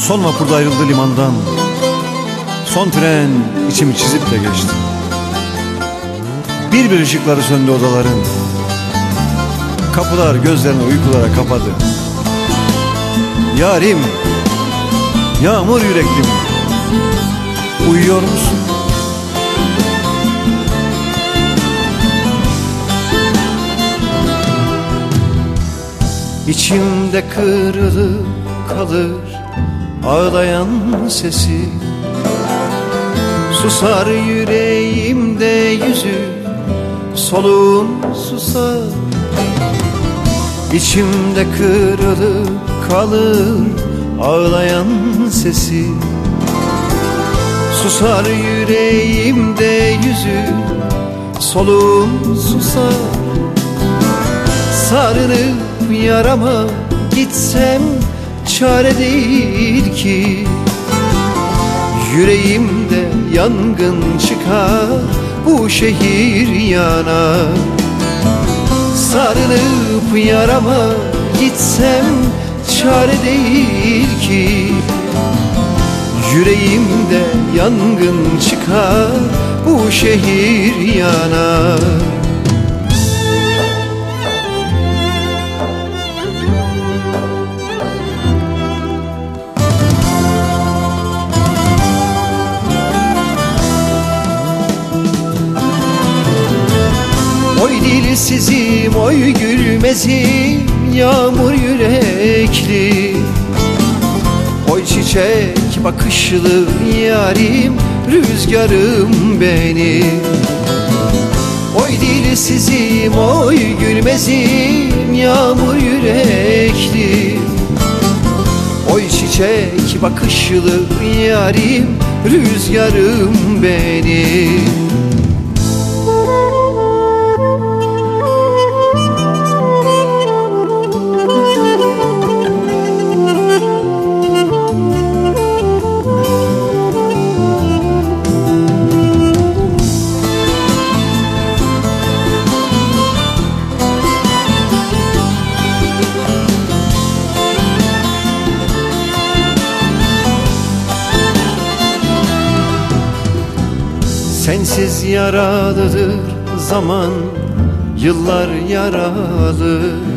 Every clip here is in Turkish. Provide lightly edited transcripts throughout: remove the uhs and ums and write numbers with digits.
Son vapur da ayrıldı limandan. Son tren içimi çizip de geçti. Bir bir ışıkları söndü odaların. Kapılar gözlerini uykulara kapadı. Yarim, yağmur yüreklim, uyuyor musun? İçimde kırılıp kalır ağlayan sesi. Susar yüreğimde yüzü, soluğum susar. İçimde kırılıp kalır ağlayan sesi. Susar yüreğimde yüzü, soluğum susar. Sarılıp yarama gitsem çare değil ki. Yüreğimde yangın çıkar, bu şehir yanar. Sarılıp yarama gitsem çare değil ki. Yüreğimde yangın çıkar, bu şehir yanar. Oy dilsizim, oy gülmezim, yağmur yürekli. Oy çiçek bakışlı yarim, rüzgarım benim. Oy dilsizim, oy gülmezim, yağmur yürekli. Oy çiçek bakışlı yarim, rüzgarım benim. Sensiz yaralıdır zaman, yıllar yaralı.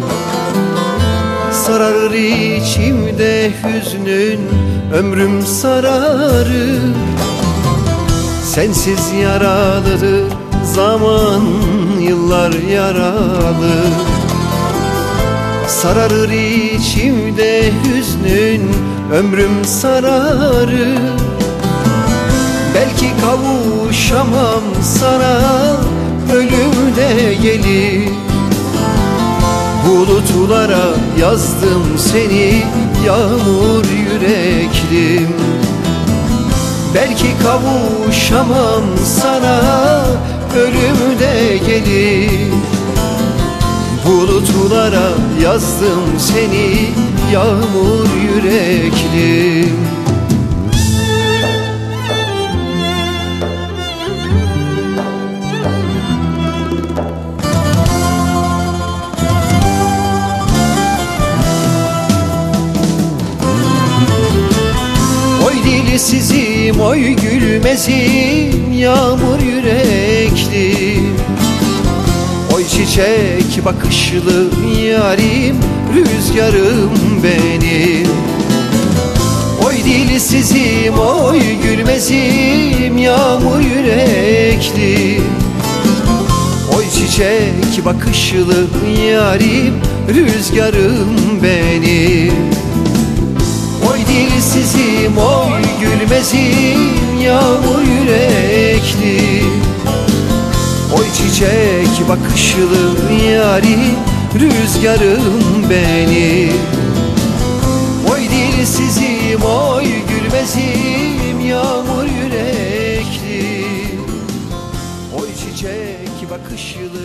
Sararır içimde hüznün, ömrüm sararır. Sensiz yaralıdır zaman, yıllar yaralı. Sararır içimde hüznün, ömrüm sararır. Belki kavuşamam sana, ölüm de gelir. Bulutlara yazdım seni, yağmur yüreklim. Belki kavuşamam sana, ölüm de gelir. Bulutlara yazdım seni, yağmur yüreklim. Dilsizim, oy gülmezim, yağmur yürekli. Oy çiçek bakışlı yarim, rüzgarım benim. Oy dilsizim, oy gülmezim, yağmur yürekli. Oy çiçek bakışlı yarim, rüzgarım benim. Oy dilsizim, oy gülmezim, yağmur yürekli. Oy çiçek bakışlı yarim, rüzgarım benim. Oy dilsizim, oy gülmezim, yağmur yürekli. Oy çiçek bakışlı